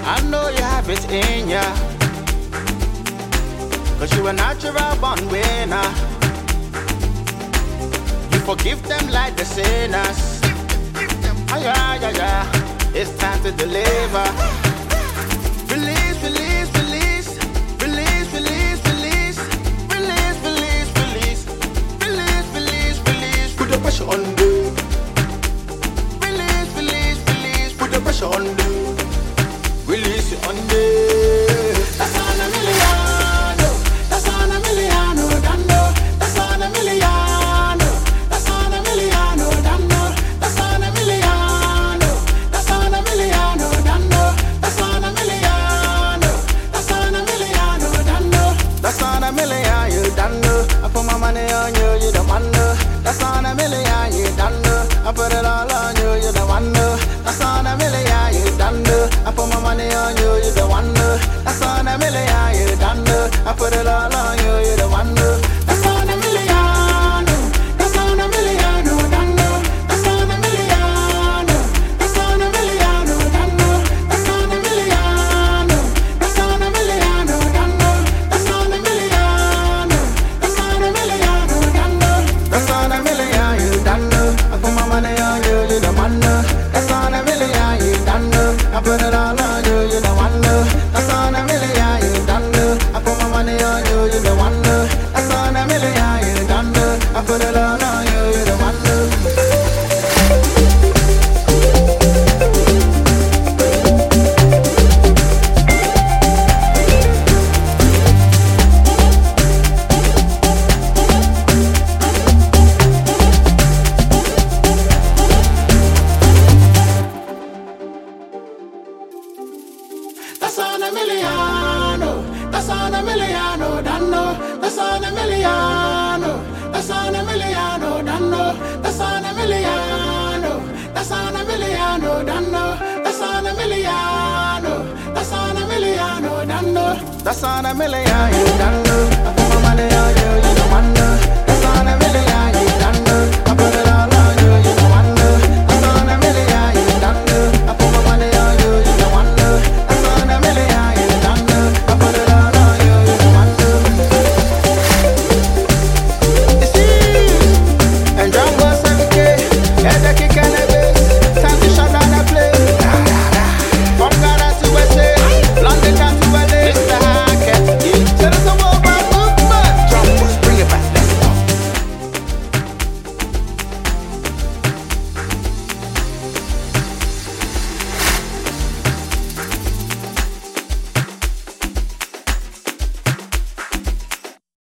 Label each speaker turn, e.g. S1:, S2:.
S1: I know you have it in ya, 'cause you a natural born winner. You forgive them like the sinners. Ah, yeah, yeah, yeah. It's time to deliver. Release, release, release. Release, release, release. Release, release, release. Release, release, release. Put the pressure on me. Release, release, release. Put the pressure on me. Release it on me. That's on a million. That's on a million. Dando. That's on a million. That's on a million. Dando. That's on a million. That's on a million. Dando. That's on a million. That's on a million. Dando. That's on a million. You dando. I put my money on you. You the one. That's on a million. You dando. I put it all on you. You the one. That's on a million. You dando. I put my money on you. You the one. That's on a million. You dando. I put it all on you. You the one. That's on a million. That's on a million. Dando. That's on a million. That's on a million. Dando. That's on a million. That's on a million. Dando. That's on a million. That's on a million. Dando. That's on a million. You dando. I put my money on you. You the one. That's on a million. You dando. I put it all on you. You the one. That's on a million. You dando. I put my money on you. You the one. That's on a million. You dando. I put it all on you. You the one. That's on a million. That's on a million. Dando. That's on a million. That's on a million. Dando. That's on a million. That's on a million. Dando. That's on a million. That's on a million. Dando. That's on a million. Dando. I put my money on you.